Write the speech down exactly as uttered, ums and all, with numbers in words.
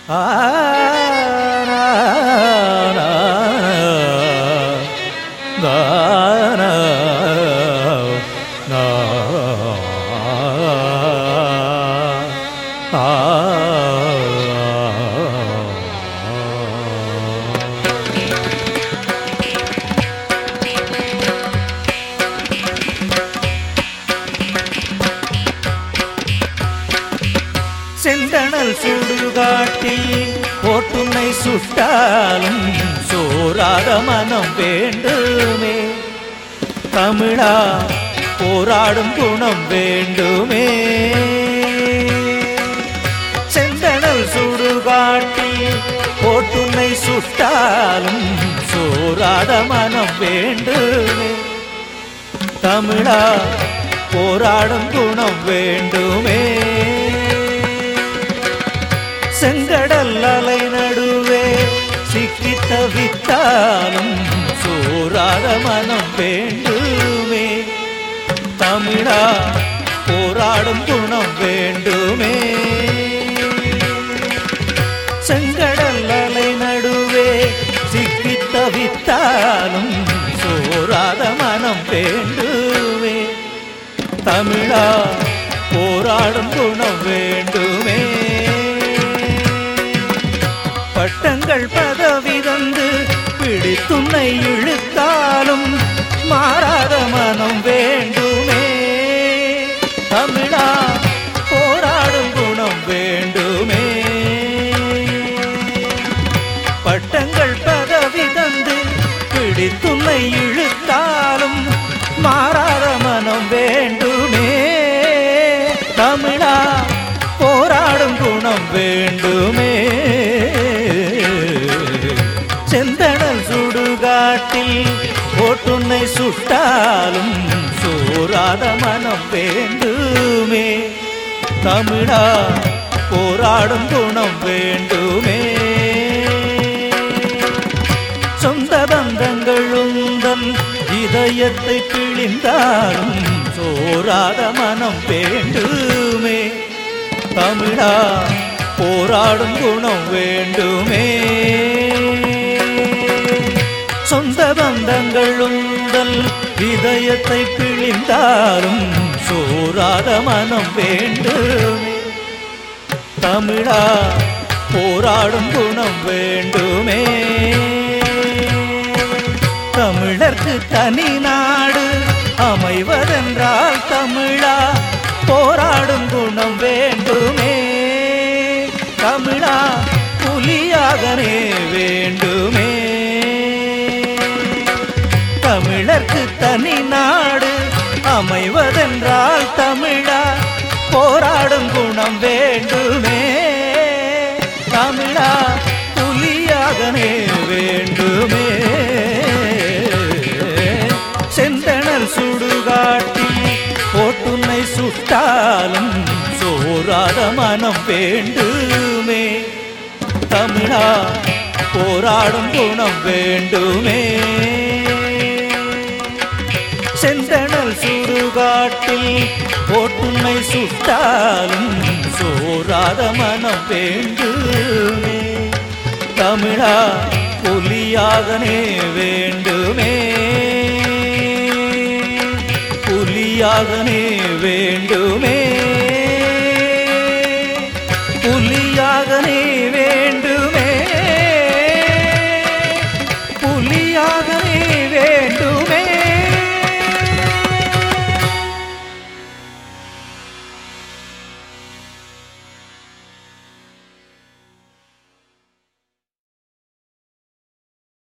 ஆ நா நா நா நா நா ஆ செந்தணல் சுடுகாட்டில் போட்டுன்னை சுட்டாலும் சோராத மனம் வேண்டுமே. தமிழா போராடும் குணம் வேண்டுமே. செந்தணல் சுடுகாட்டில் போட்டுன்னை சுட்டாலும் சோராத மனம் வேண்டுமே. தமிழா போராடும் குணம் வேண்டுமே. செங்கடல் அலை நடுவே சிக்கி தவித்தாலும் சோராத மனம் வேண்டுமே. தமிழா போராடும் குணம் வேண்டுமே. செங்கடல் அலை நடுவே சிக்கி தவித்தாலும் சோராத மனம் வேண்டுமே. தமிழா போராடும் குணம் வேண்டுமே. பட்டங்கள் பதவி தந்து பிடித்துன்னை இழுத்தாலும் மாறாத மனம் வேண்டுமே. தமிழா போராடும் குணம் வேண்டுமே. பட்டங்கள் பதவி தந்து பிடித்துன்னை இழுத்தாலும் மாறாத மனம் வேண்டுமே. தமிழா போராடும் குணம் வேண்டுமே. செந்தணல் சுடுகாட்டில் போட்டுன்னை சுட்டாலும் சோராத மனம் வேண்டுமே. தமிழா போராடும் குணம் வேண்டுமே. சொந்த பந்தங்கள் உந்தன் இதயத்தை பிழிந்தாலும் சோராத மனம் வேண்டுமே. தமிழா போராடும் குணம் வேண்டுமே. சொந்த பந்தங்கள் உந்தல் இதயத்தை பிழிந்தாலும் சோராத மனம் வேண்டுமே. தமிழா போராடும் குணம் வேண்டுமே. தமிழர்க்கு தனி நாடு அமைவதென்றால் தமிழா போராடும் குணம் வேண்டுமே. தமிழா புலியாகனே வேண்டுமே. தமிழர்க்கு தனி நாடு அமைவதென்றால் தமிழா போராடும் குணம் வேண்டுமே. தமிழா புலியாகனே வேண்டுமே. செந்தணல் சுடுகாட்டில் போட்டுன்னை சுட்டாலும் சோராத மனம் வேண்டுமே. தமிழா போராடும் குணம் வேண்டுமே. செந்தணல் சுடுகாட்டில் போட்டுன்னை சுட்டாலும் சோராத மனம் வேண்டுமே. தமிழா புலியாகனே வேண்டுமே. புலியாகனே வேண்டுமே.